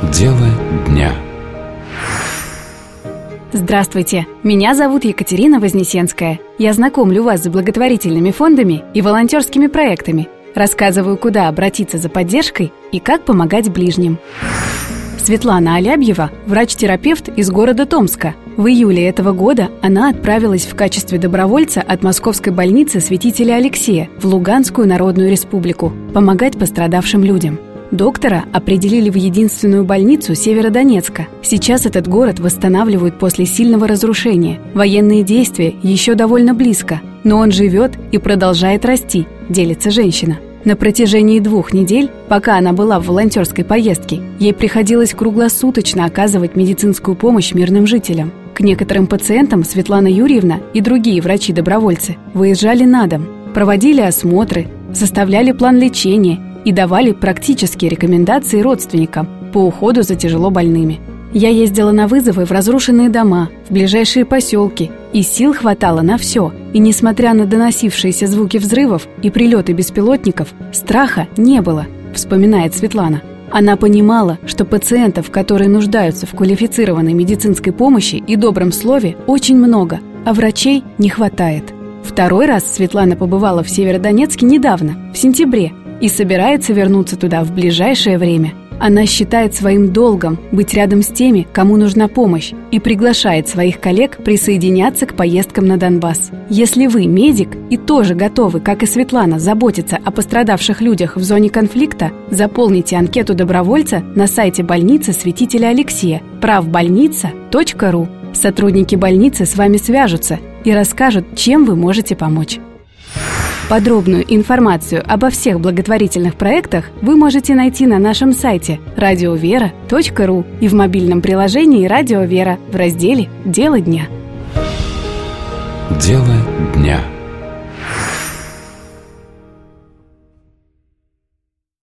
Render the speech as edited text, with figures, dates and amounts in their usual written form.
Дело дня. Здравствуйте, меня зовут Екатерина Вознесенская. Я знакомлю вас с благотворительными фондами и волонтерскими проектами. Рассказываю, куда обратиться за поддержкой и как помогать ближним. Светлана Алябьева – врач-терапевт из города Томска. В июле этого года она отправилась в качестве добровольца от Московской больницы святителя Алексея в Луганскую Народную Республику помогать пострадавшим людям. Доктора определили в единственную больницу Северодонецка. Сейчас этот город восстанавливают после сильного разрушения. Военные действия еще довольно близко, но он живет и продолжает расти, делится женщина. На протяжении 2 недель, пока она была в волонтерской поездке, ей приходилось круглосуточно оказывать медицинскую помощь мирным жителям. К некоторым пациентам Светлана Юрьевна и другие врачи-добровольцы выезжали на дом, проводили осмотры, составляли план лечения и давали практические рекомендации родственникам по уходу за тяжело больными. Я ездила на вызовы в разрушенные дома, в ближайшие поселки, и сил хватало на все. И несмотря на доносившиеся звуки взрывов и прилеты беспилотников, страха не было, вспоминает Светлана. Она понимала, что пациентов, которые нуждаются в квалифицированной медицинской помощи и добром слове, очень много, а врачей не хватает. 2-й раз Светлана побывала в Северодонецке недавно, в сентябре, и собирается вернуться туда в ближайшее время. Она считает своим долгом быть рядом с теми, кому нужна помощь, и приглашает своих коллег присоединяться к поездкам на Донбасс. Если вы медик и тоже готовы, как и Светлана, заботиться о пострадавших людях в зоне конфликта, заполните анкету добровольца на сайте больницы святителя Алексея правбольница.ру. Сотрудники больницы с вами свяжутся и расскажут, чем вы можете помочь. Подробную информацию обо всех благотворительных проектах вы можете найти на нашем сайте radiovera.ru и в мобильном приложении «Радио Вера» в разделе «Дело дня». Дело дня.